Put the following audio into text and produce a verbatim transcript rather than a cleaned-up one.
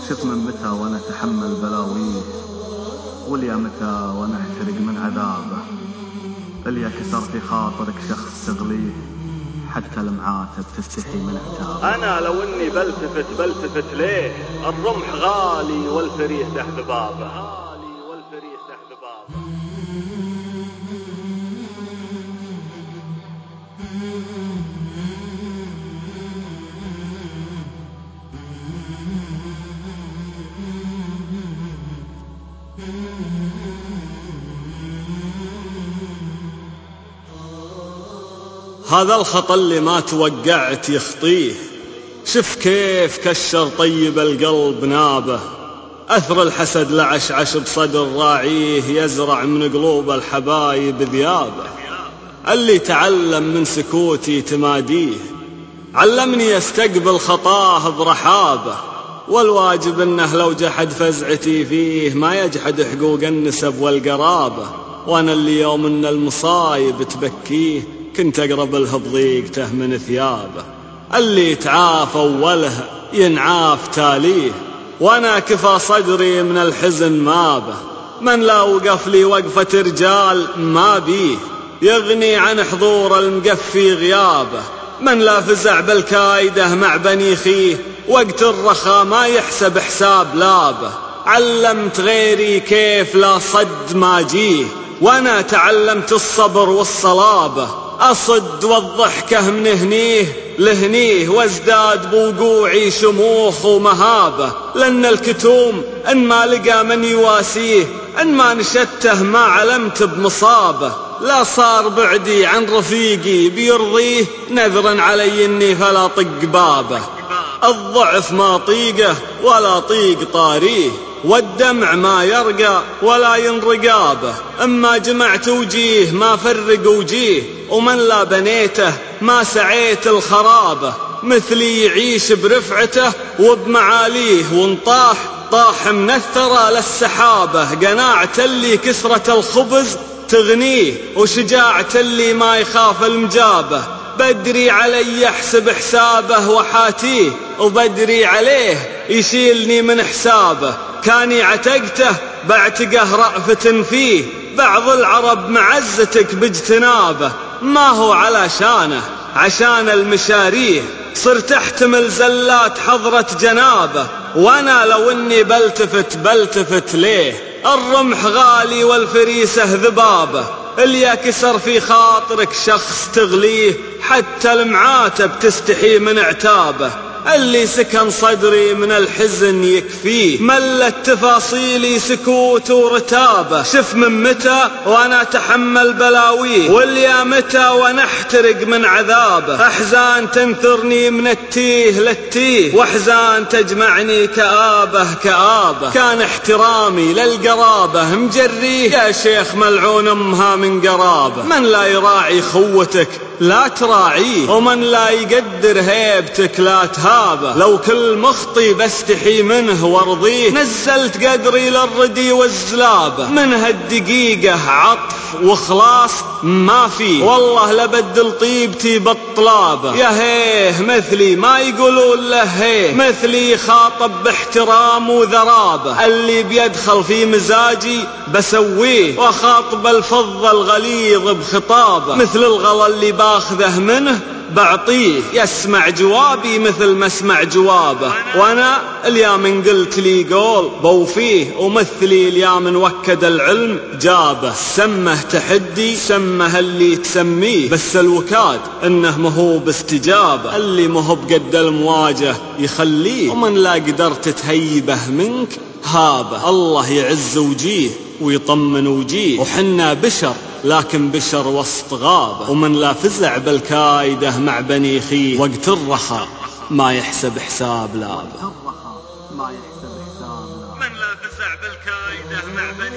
شوف من متى وانا اتحمل بلاويه، واليا متى وانا احترق من عذابه. اليا كسر في خاطرك شخص تغليه، حتى المعاتب تستحي من عتابه. انا لو اني بلتفت بلتفت ليه، الرمح غالي والفريسة ذبابه. هذا الخطأ اللي ما توقعت يخطيه، شف كيف كشر طيب القلب نابه. أثر الحسد لعشعش بصدر راعيه، يزرع من قلوب الحبايب ذيابه. اللي تعلم من سكوتي تماديه، علمني استقبل خطاه برحابه. والواجب انه لو جحد فزعتي فيه، ما يجحد حقوق النسب والقرابه. وانا اللي يوم ان المصايب تبكيه، كنت اقرب له بضيقته من ثيابه. اللي تعاف اوله ينعاف تاليه، وانا كفى صدري من الحزن ما به. من لا وقف لي وقفة رجال ما بيه، يغني عن حضور المقفي غيابه. من لا فزع بالكايده مع بني خيه، وقت الرخا ما يحسب حساب لابه. علمت غيري كيف لا صد ما جيه، وانا تعلمت الصبر والصلابه. أصد والضحكة من هنيه لهنيه، وازداد بوقوعي شموخ ومهابة. لأن الكتوم إن ما لقى من يواسيه، إن ما نشته ما علمت بمصابة. لا صار بعدي عن رفيقي بيرضيه، نذرا علي إني فلا طق بابه. الضعف ما طيقه ولا طيق طاريه، والدمع ما يرقى ولا ينرقابه. اما جمعت وجيه ما فرق وجيه، ومن لا بنيته ما سعيت الخرابه. مثلي يعيش برفعته وبمعاليه، وانطاح طاح من الثرى للسحابه. قناعة اللي كسرة الخبز تغنيه، وشجاعة اللي ما يخاف المجابه. بدري علي يحسب حسابه وحاتيه، وبدري عليه يشيلني من حسابه. كاني عتقته بعتقه رأفة فيه، بعض العرب معزتك باجتنابه. ما هو على شانه عشان المشاريه، صرت احتمل زلات حضرة جنابه. وانا لو اني بلتفت بلتفت ليه، الرمح غالي والفريسة ذبابه. اللي كسر في خاطرك شخص تغليه، حتى المعاتب تستحي من عتابه. اللي سكن صدري من الحزن يكفيه، ملت تفاصيلي سكوت ورتابه. شف من متى وانا اتحمل بلاويه، واليا متى وانا احترق من عذابه. احزان تنثرني من التيه للتيه، واحزان تجمعني كآبه كآبه. كان احترامي للقرابه مجريه، يا شيخ ملعون امها من قرابه. من لا يراعي خوتك لا تراعيه، ومن لا يقدر هيبتك لا تهابه. لو كل مخطي بستحي منه وارضيه، نزلت قدري للردي والزلابه. من هالدقيقة عطف وخلاص ما فيه، والله لبدل طيبتي بالطلابه. يا هيه مثلي ما يقولون له هيه، مثلي خاطب باحترام وذرابه. اللي بيدخل في مزاجي بسويه، وخاطب الفض الغليظ بخطابه. مثل الغلا اللي باخذه منه بعطيه، يسمع جوابي مثل ما اسمع جوابه. وانا اليوم قلت لي قول بوفيه، ومثلي اليوم وكد العلم جابه. سمه تحدي سمه اللي تسميه، بس الوكاد انه مهو باستجابه. اللي مهو بقد المواجه يخليه، ومن لا قدرت تهيبه منك هابه. الله يعز وجيه ويطمن وجيه، وحنا بشر لكن بشر وسط غابة. ومن لا فزع بالكايده مع بني خيه، وقت الرخاء ما يحسب حساب لابه. من لا فزع بالكايده مع بني